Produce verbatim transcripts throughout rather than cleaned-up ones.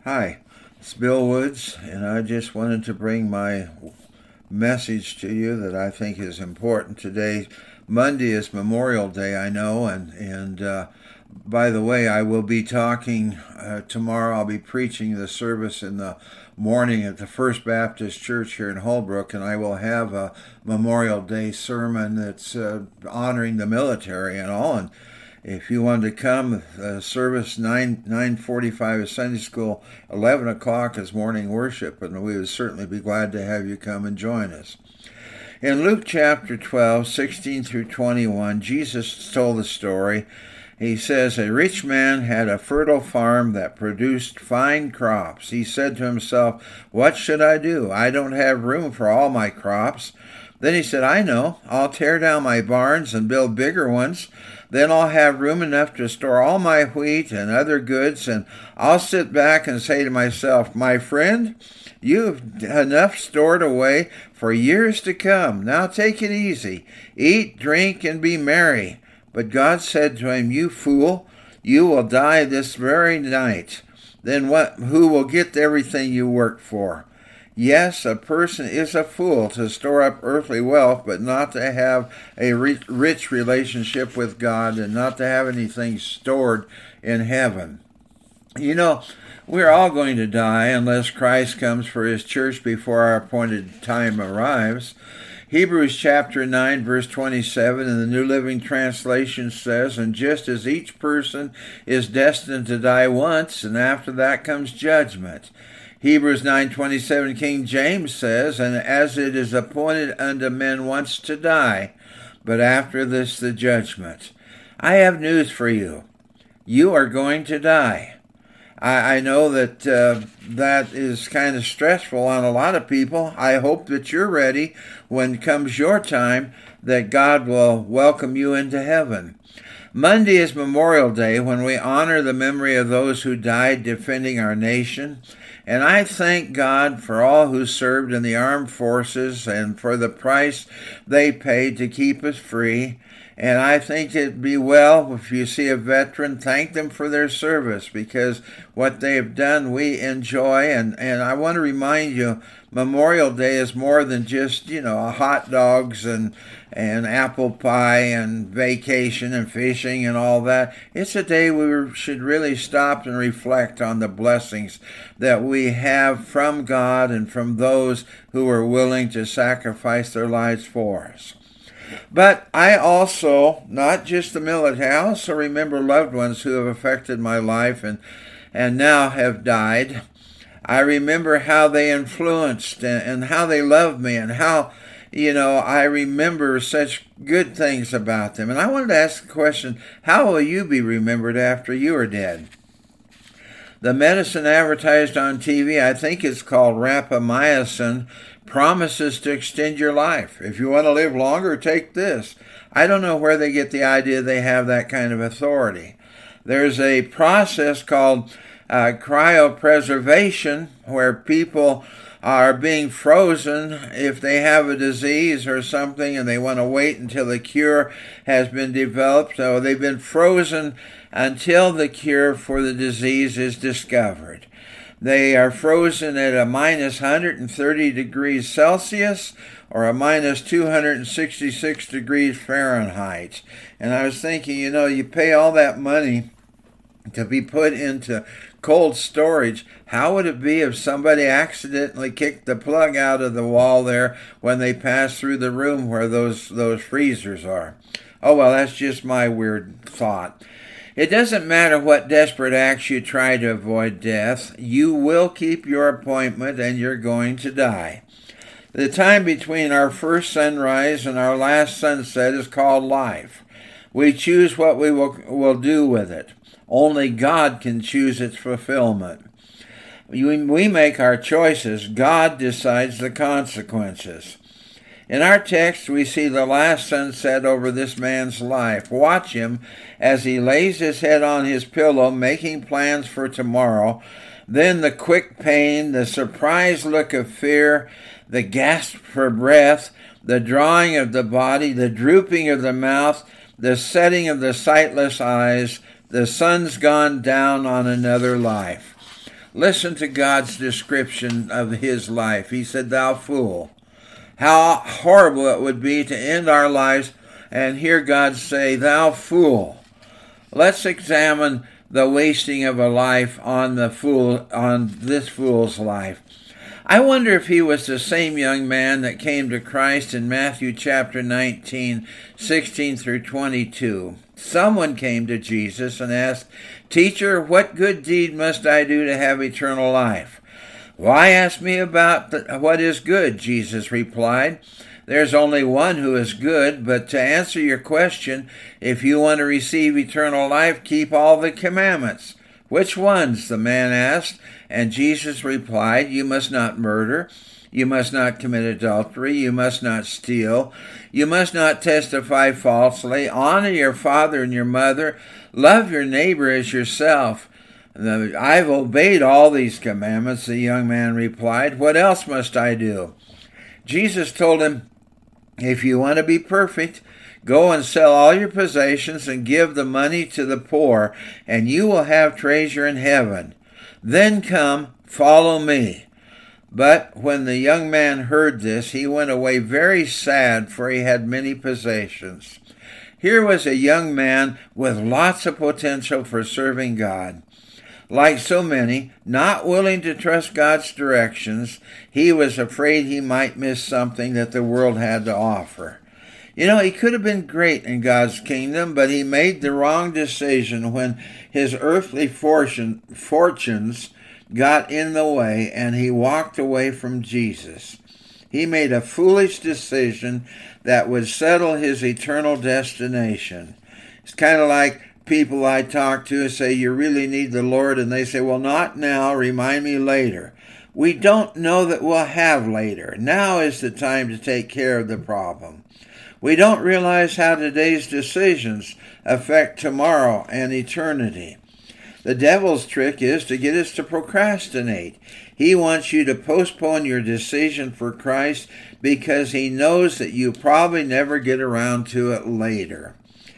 Hi, it's Bill Woods, and I just wanted to bring my message to you that I think is important today. Monday is Memorial Day, I know, and and uh, by the way, I will be talking uh, tomorrow. I'll be preaching the service in the morning at the First Baptist Church here in Holbrook, and I will have a Memorial Day sermon that's uh, honoring the military and all. And if you want to come, uh, service nine nine forty five is Sunday school, eleven o'clock is morning worship, and we would certainly be glad to have you come and join us. In Luke chapter twelve, sixteen through twenty-one, Jesus told the story. He says, a rich man had a fertile farm that produced fine crops. He said to himself, what should I do? I don't have room for all my crops. Then he said, I know, I'll tear down my barns and build bigger ones. Then I'll have room enough to store all my wheat and other goods, and I'll sit back and say to myself, my friend, you've enough stored away for years to come. Now take it easy. Eat, drink, and be merry. But God said to him, you fool, you will die this very night. Then what? Who will get everything you worked for? Yes, a person is a fool to store up earthly wealth, but not to have a rich relationship with God and not to have anything stored in heaven. You know, we're all going to die unless Christ comes for his church before our appointed time arrives. Hebrews chapter nine, verse twenty-seven in the New Living Translation says, and just as each person is destined to die once, and after that comes judgment. Hebrews nine twenty-seven King James says, and as it is appointed unto men once to die, but after this the judgment. I have news for you. You are going to die. I, I know that uh, that is kind of stressful on a lot of people. I hope that you're ready when comes your time, that God will welcome you into heaven. Monday is Memorial Day, when we honor the memory of those who died defending our nation. And I thank God for all who served in the armed forces and for the price they paid to keep us free. And I think it'd be well if you see a veteran, thank them for their service, because what they have done we enjoy. And, and I want to remind you, Memorial Day is more than just, you know, hot dogs and and apple pie and vacation and fishing and all that. It's a day we should really stop and reflect on the blessings that we have from God and from those who are willing to sacrifice their lives for us. But I also, not just the military, I also remember loved ones who have affected my life and, and now have died. I remember how they influenced and, and how they loved me and how, you know, I remember such good things about them. And I wanted to ask the question, how will you be remembered after you are dead? The medicine advertised on T V, I think it's called rapamycin, promises to extend your life. If you want to live longer, take this. I don't know where they get the idea they have that kind of authority. There's a process called uh, cryopreservation, where people are being frozen if they have a disease or something and they want to wait until the cure has been developed. So they've been frozen until the cure for the disease is discovered. They are frozen at a minus one hundred thirty degrees Celsius or a minus two hundred sixty-six degrees Fahrenheit. And I was thinking, you know, you pay all that money to be put into cold storage. How would it be if somebody accidentally kicked the plug out of the wall there when they pass through the room where those those freezers are? Oh, well, that's just my weird thought. It doesn't matter what desperate acts you try to avoid death. You will keep your appointment and you're going to die. The time between our first sunrise and our last sunset is called life. We choose what we will, will do with it. Only God can choose its fulfillment. We make our choices. God decides the consequences. In our text, we see the last sunset over this man's life. Watch him as he lays his head on his pillow, making plans for tomorrow. Then the quick pain, the surprised look of fear, the gasp for breath, the drawing of the body, the drooping of the mouth, the setting of the sightless eyes. The sun's gone down on another life. Listen to God's description of his life. He said, "Thou fool." How horrible it would be to end our lives and hear God say, "Thou fool." Let's examine the wasting of a life on the fool, on this fool's life. I wonder if he was the same young man that came to Christ in Matthew chapter nineteen, sixteen through twenty-two. Someone came to Jesus and asked, "Teacher, what good deed must I do to have eternal life?" "Why ask me about the, what is good?" Jesus replied. "There's only one who is good, but to answer your question, if you want to receive eternal life, keep all the commandments." "Which ones?" the man asked, and Jesus replied, "You must not murder, you must not commit adultery, you must not steal, you must not testify falsely, honor your father and your mother, love your neighbor as yourself." "I've obeyed all these commandments," the young man replied. "What else must I do?" Jesus told him, "If you want to be perfect, go and sell all your possessions and give the money to the poor, and you will have treasure in heaven. Then come, follow me." But when the young man heard this, he went away very sad, for he had many possessions. Here was a young man with lots of potential for serving God. Like so many, not willing to trust God's directions, he was afraid he might miss something that the world had to offer. You know, he could have been great in God's kingdom, but he made the wrong decision when his earthly fortune, fortunes got in the way and he walked away from Jesus. He made a foolish decision that would settle his eternal destination. It's kind of like people I talk to say, "You really need the Lord," and they say, "Well, not now, remind me later." We don't know that we'll have later. Now is the time to take care of the problem. We don't realize how today's decisions affect tomorrow and eternity. The devil's trick is to get us to procrastinate. He wants you to postpone your decision for Christ because he knows that you probably never get around to it later.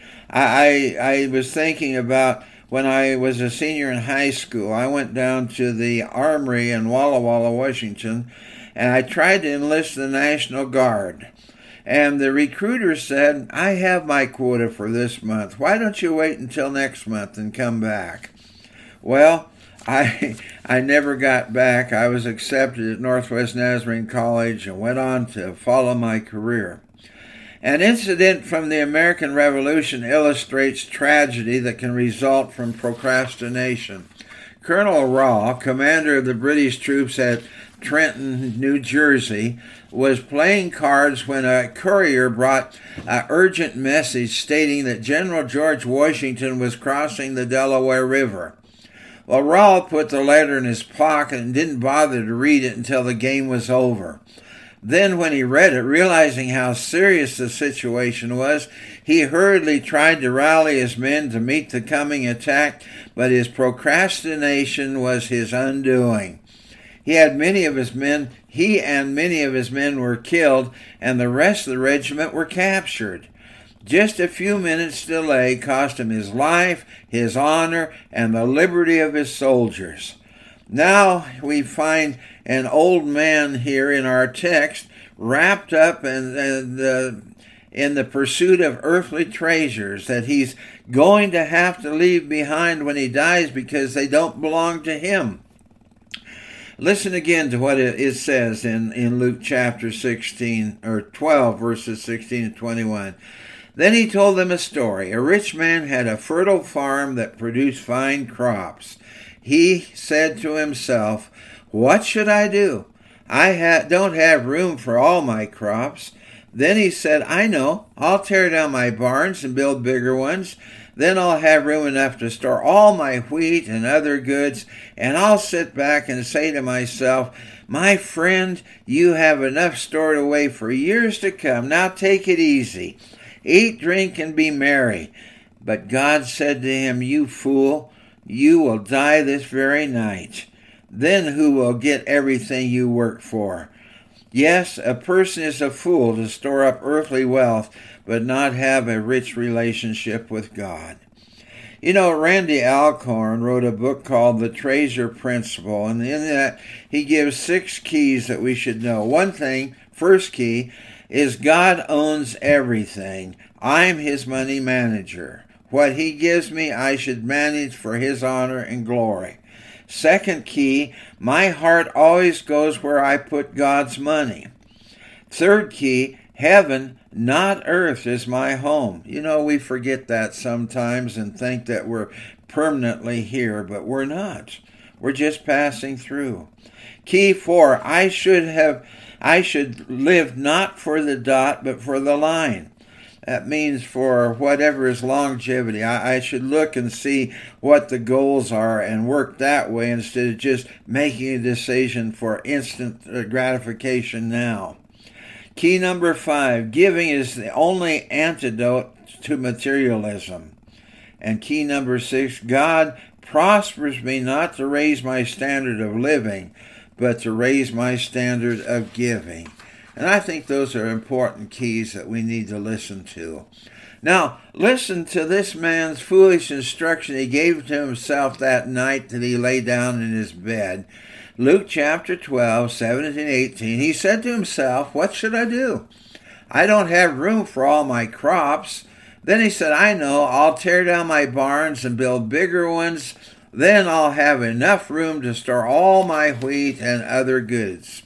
I, I was thinking about when I was a senior in high school. I went down to the Armory in Walla Walla, Washington, and I tried to enlist the National Guard. And the recruiter said, "I have my quota for this month. Why don't you wait until next month and come back?" Well, I I never got back. I was accepted at Northwest Nazarene College and went on to follow my career. An incident from the American Revolution illustrates tragedy that can result from procrastination. Colonel Raw, commander of the British troops at Trenton, New Jersey, was playing cards when a courier brought an urgent message stating that General George Washington was crossing the Delaware River. Well, Raw put the letter in his pocket and didn't bother to read it until the game was over. Then when he read it, realizing how serious the situation was, he hurriedly tried to rally his men to meet the coming attack, but his procrastination was his undoing. He had many of his men, he and many of his men were killed, and the rest of the regiment were captured. Just a few minutes' delay cost him his life, his honor, and the liberty of his soldiers. Now we find an old man here in our text wrapped up in the, in the pursuit of earthly treasures that he's going to have to leave behind when he dies because they don't belong to him. Listen again to what it says in, in Luke chapter sixteen, or twelve, verses sixteen and twenty-one. Then he told them a story. A rich man had a fertile farm that produced fine crops. He said to himself, "What should I do? I ha- don't have room for all my crops." Then he said, "I know. I'll tear down my barns and build bigger ones. Then I'll have room enough to store all my wheat and other goods, and I'll sit back and say to myself, 'My friend, you have enough stored away for years to come. Now take it easy. Eat, drink, and be merry.' But God said to him, 'You fool, you will die this very night. Then who will get everything you work for?' Yes, a person is a fool to store up earthly wealth, but not have a rich relationship with God." You know, Randy Alcorn wrote a book called The Treasure Principle, and in that he gives six keys that we should know. One thing, first key, is God owns everything. I'm his money manager. What he gives me, I should manage for his honor and glory. Second key, my heart always goes where I put God's money. Third key, heaven, not earth, is my home. You know, we forget that sometimes and think that we're permanently here, but we're not. We're just passing through. Key four, I should have, I should live not for the dot, but for the line. That means for whatever is longevity. I, I should look and see what the goals are and work that way instead of just making a decision for instant gratification now. Key number five, giving is the only antidote to materialism. And key number six, God prospers me not to raise my standard of living, but to raise my standard of giving. And I think those are important keys that we need to listen to. Now, listen to this man's foolish instruction he gave to himself that night that he lay down in his bed. Luke chapter twelve, seventeen, eighteen. He said to himself, what should I do? I don't have room for all my crops. Then he said, I know, I'll tear down my barns and build bigger ones. Then I'll have enough room to store all my wheat and other goods.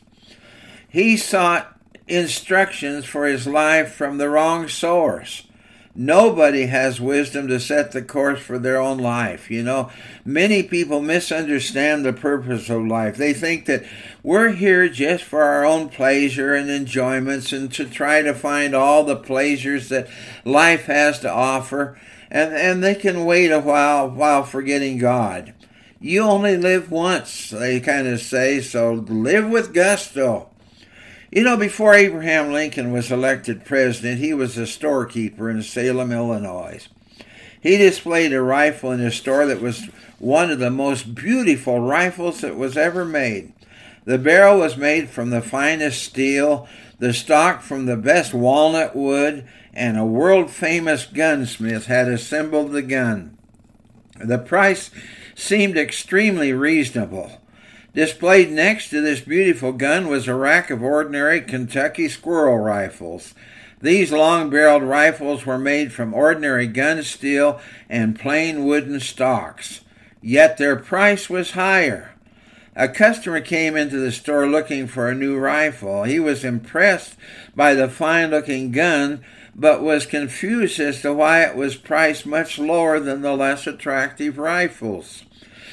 He sought instructions for his life from the wrong source. Nobody has wisdom to set the course for their own life. You know, many people misunderstand the purpose of life. They think that we're here just for our own pleasure and enjoyments and to try to find all the pleasures that life has to offer, and, and they can wait a while while forgetting God. You only live once, they kind of say, so live with gusto. You know, before Abraham Lincoln was elected president, he was a storekeeper in Salem, Illinois. He displayed a rifle in his store that was one of the most beautiful rifles that was ever made. The barrel was made from the finest steel, the stock from the best walnut wood, and a world-famous gunsmith had assembled the gun. The price seemed extremely reasonable. Displayed next to this beautiful gun was a rack of ordinary Kentucky squirrel rifles. These long-barreled rifles were made from ordinary gun steel and plain wooden stocks, yet their price was higher. A customer came into the store looking for a new rifle. He was impressed by the fine-looking gun, but was confused as to why it was priced much lower than the less attractive rifles.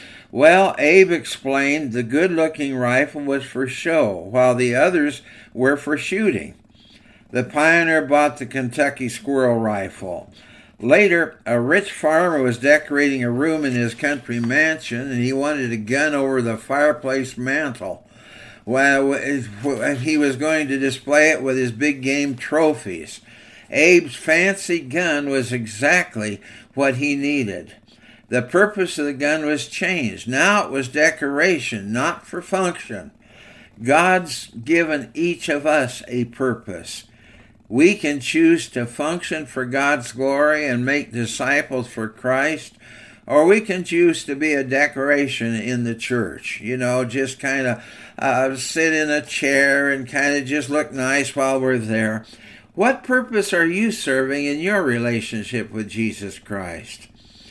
Well, Abe explained the good-looking rifle was for show, while the others were for shooting. The pioneer bought the Kentucky squirrel rifle. Later, a rich farmer was decorating a room in his country mansion, and he wanted a gun over the fireplace mantel. Well, he was going to display it with his big game trophies. Abe's fancy gun was exactly what he needed. The purpose of the gun was changed. Now it was decoration, not for function. God's given each of us a purpose. We can choose to function for God's glory and make disciples for Christ, or we can choose to be a decoration in the church. You know, just kind of uh, sit in a chair and kind of just look nice while we're there. What purpose are you serving in your relationship with Jesus Christ?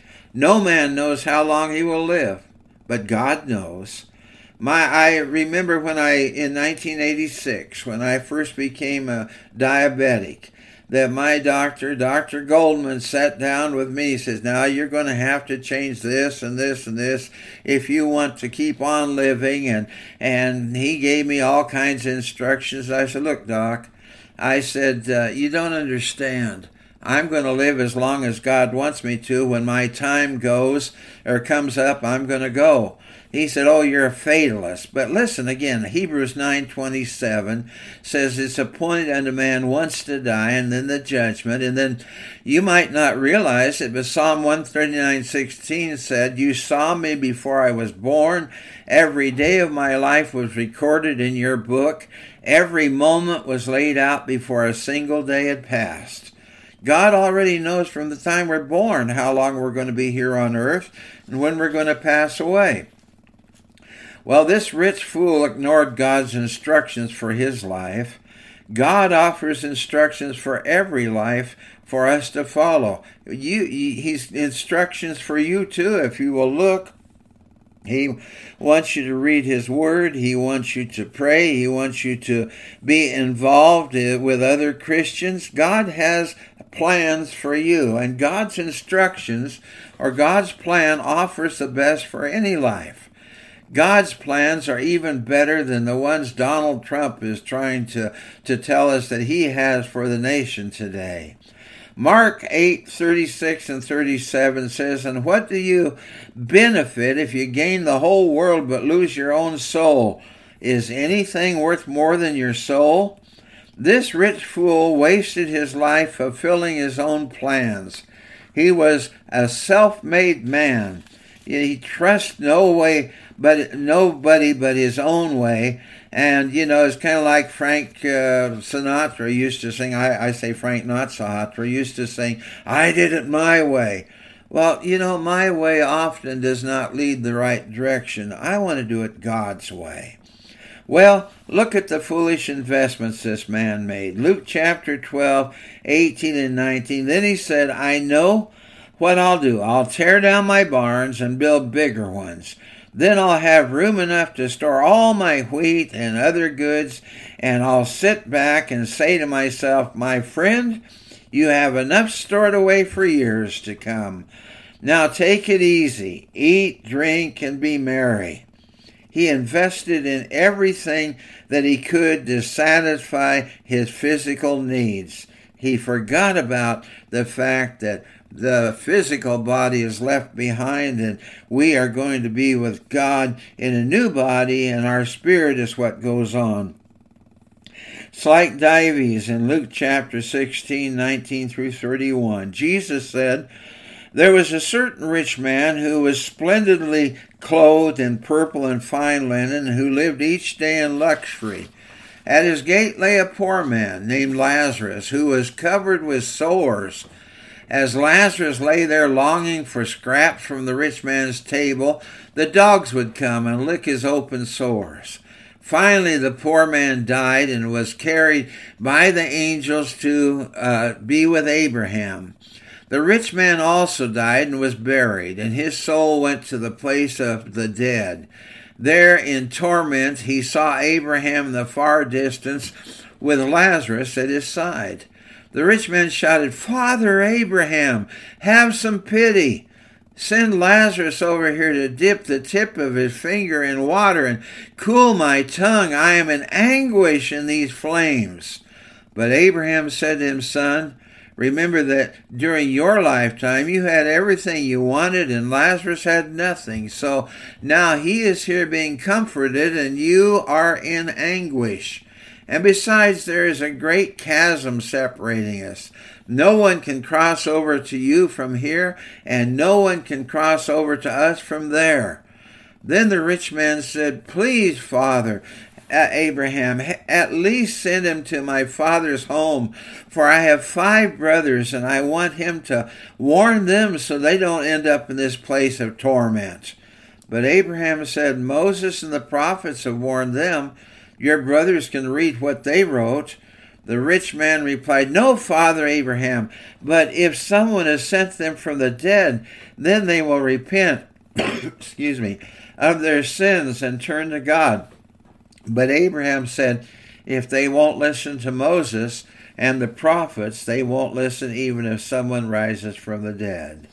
No man knows how long he will live, but God knows. My, I remember when I, in nineteen eighty-six, when I first became a diabetic, that my doctor, Doctor Goldman, sat down with me. He says, now you're going to have to change this and this and this if you want to keep on living. And, and he gave me all kinds of instructions. I said, look, Doc, I said, uh, you don't understand. I'm going to live as long as God wants me to. When my time goes or comes up, I'm going to go. He said, oh, you're a fatalist. But listen again, Hebrews nine twenty-seven says it's appointed unto man once to die and then the judgment. And then you might not realize it, but Psalm one thirty-nine sixteen said, you saw me before I was born. Every day of my life was recorded in your book. Every moment was laid out before a single day had passed. God already knows from the time we're born how long we're going to be here on earth and when we're going to pass away. Well, this rich fool ignored God's instructions for his life. God offers instructions for every life for us to follow. You, he's instructions for you too, if you will look. He wants you to read his word. He wants you to pray. He wants you to be involved with other Christians. God has plans for you, and God's instructions or God's plan offers the best for any life. God's plans are even better than the ones Donald Trump is trying to, to tell us that he has for the nation today. Mark eight, thirty-six and thirty-seven says, "And what do you benefit if you gain the whole world but lose your own soul? Is anything worth more than your soul?" This rich fool wasted his life fulfilling his own plans. He was a self-made man. He trusts no way, but nobody but his own way. And, you know, it's kind of like Frank uh, Sinatra used to sing. I, I say Frank, not Sinatra, used to sing, "I did it my way." Well, you know, my way often does not lead the right direction. I want to do it God's way. Well, look at the foolish investments this man made. Luke chapter twelve, eighteen and nineteen. Then he said, "I know what I'll do. I'll tear down my barns and build bigger ones. Then I'll have room enough to store all my wheat and other goods, and I'll sit back and say to myself, 'My friend, you have enough stored away for years to come. Now take it easy. Eat, drink, and be merry.'" He invested in everything that he could to satisfy his physical needs. He forgot about the fact that the physical body is left behind and we are going to be with God in a new body, and our spirit is what goes on. It's like Dives in Luke chapter sixteen, nineteen through thirty-one. Jesus said, "There was a certain rich man who was splendidly clothed in purple and fine linen, who lived each day in luxury. At his gate lay a poor man named Lazarus, who was covered with sores. As Lazarus lay there longing for scraps from the rich man's table, the dogs would come and lick his open sores. Finally, the poor man died and was carried by the angels to uh, be with Abraham. The rich man also died and was buried, and his soul went to the place of the dead. There in torment he saw Abraham in the far distance with Lazarus at his side. The rich man shouted, 'Father Abraham, have some pity. Send Lazarus over here to dip the tip of his finger in water and cool my tongue. I am in anguish in these flames.' But Abraham said to him, 'Son, remember that during your lifetime you had everything you wanted and Lazarus had nothing. So now he is here being comforted and you are in anguish. And besides, there is a great chasm separating us. No one can cross over to you from here, and no one can cross over to us from there.' Then the rich man said, 'Please, Father Abraham, at least send him to my father's home, for I have five brothers, and I want him to warn them so they don't end up in this place of torment.' But Abraham said, 'Moses and the prophets have warned them. Your brothers can read what they wrote.' The rich man replied, 'No, Father Abraham, but if someone has sent them from the dead, then they will repent excuse me, of their sins and turn to God.' But Abraham said, 'If they won't listen to Moses and the prophets, they won't listen even if someone rises from the dead.'"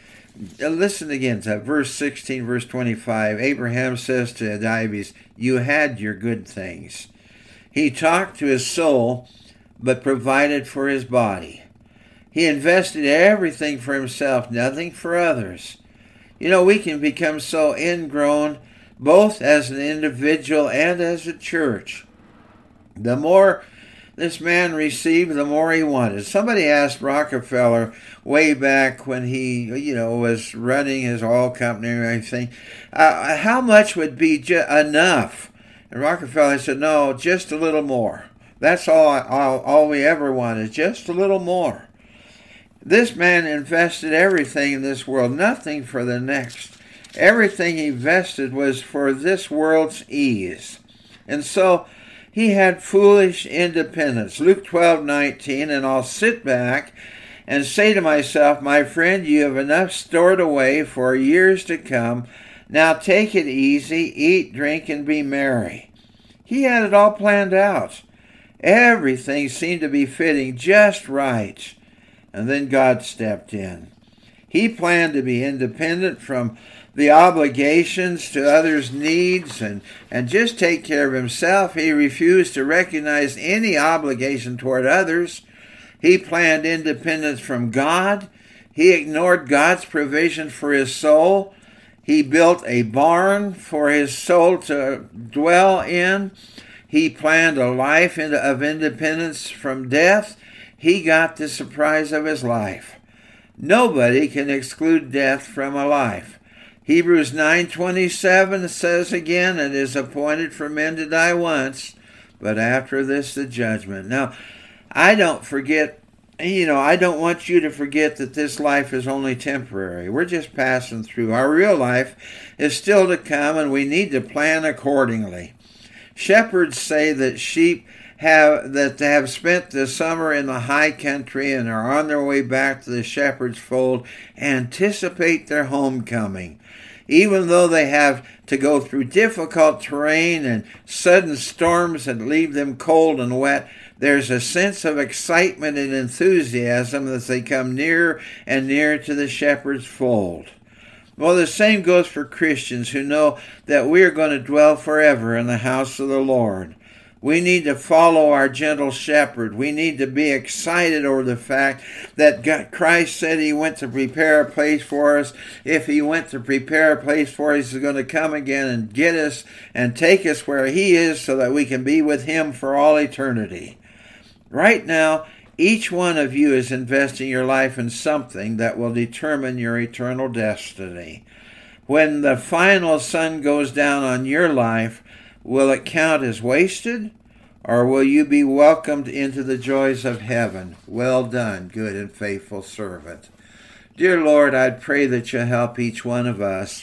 Listen again to verse sixteen, verse twenty-five. Abraham says to Dives, "You had your good things." He talked to his soul, but provided for his body. He invested everything for himself, nothing for others. You know, we can become so ingrown, both as an individual and as a church. The more this man received, the more he wanted. Somebody asked Rockefeller way back when he, you know, was running his oil company and everything, uh, how much would be ju- enough? And Rockefeller said, "No, just a little more. That's all, I, all, all we ever want is just a little more." This man invested everything in this world, nothing for the next. Everything he invested was for this world's ease. And so he had foolish independence. Luke twelve nineteen, and I'll sit back and say to myself, my friend, you have enough stored away for years to come. Now take it easy, eat, drink, and be merry. He had it all planned out. Everything seemed to be fitting just right. And then God stepped in. He planned to be independent from the obligations to others' needs and, and just take care of himself. He refused to recognize any obligation toward others. He planned independence from God. He ignored God's provision for his soul. He built a barn for his soul to dwell in. He planned a life of independence from death. He got the surprise of his life. Nobody can exclude death from a life. Hebrews nine twenty-seven says again, it is appointed for men to die once, but after this the judgment. Now, I don't forget, you know, I don't want you to forget that this life is only temporary. We're just passing through. Our real life is still to come, and we need to plan accordingly. Shepherds say that sheep have that they have spent the summer in the high country and are on their way back to the shepherd's fold, anticipate their homecoming. Even though they have to go through difficult terrain and sudden storms that leave them cold and wet, there's a sense of excitement and enthusiasm as they come nearer and nearer to the shepherd's fold. Well, the same goes for Christians who know that we are going to dwell forever in the house of the Lord. We need to follow our gentle shepherd. We need to be excited over the fact that God, Christ said he went to prepare a place for us. If he went to prepare a place for us, he's going to come again and get us and take us where he is so that we can be with him for all eternity. Right now, each one of you is investing your life in something that will determine your eternal destiny. When the final sun goes down on your life, will it count as wasted, or will you be welcomed into the joys of heaven? Well done, good and faithful servant. Dear Lord, I pray that you help each one of us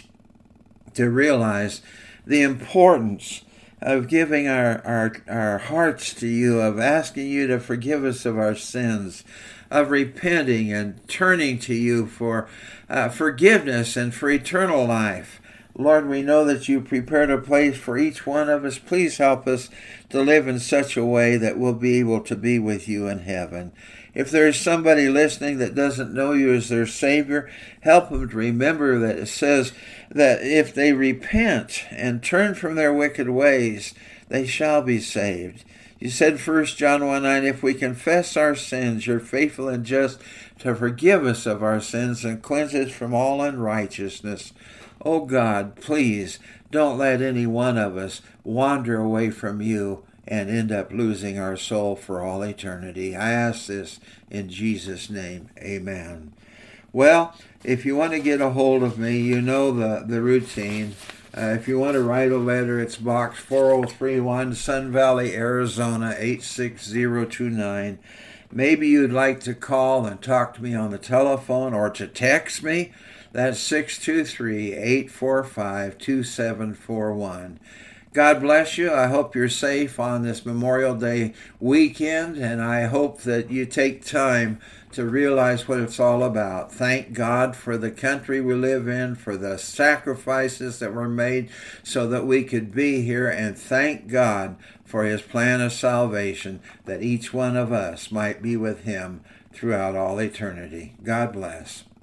to realize the importance of giving our, our, our hearts to you, of asking you to forgive us of our sins, of repenting and turning to you for uh, forgiveness and for eternal life. Lord, we know that you prepared a place for each one of us. Please help us to live in such a way that we'll be able to be with you in heaven. If there's somebody listening that doesn't know you as their Savior, help them to remember that it says that if they repent and turn from their wicked ways, they shall be saved. You said First John one nine, if we confess our sins, you're faithful and just to forgive us of our sins and cleanse us from all unrighteousness. Oh God, please don't let any one of us wander away from you and end up losing our soul for all eternity. I ask this in Jesus' name. Amen. Well, if you want to get a hold of me, you know the, the routine. Uh, if you want to write a letter, it's Box four oh three one, Sun Valley, Arizona, eight six zero two nine. Maybe you'd like to call and talk to me on the telephone or to text me. That's six two three, eight four five, two seven four one. God bless you. I hope you're safe on this Memorial Day weekend, and I hope that you take time to realize what it's all about. Thank God for the country we live in, for the sacrifices that were made so that we could be here, and thank God for his plan of salvation, that each one of us might be with him throughout all eternity. God bless.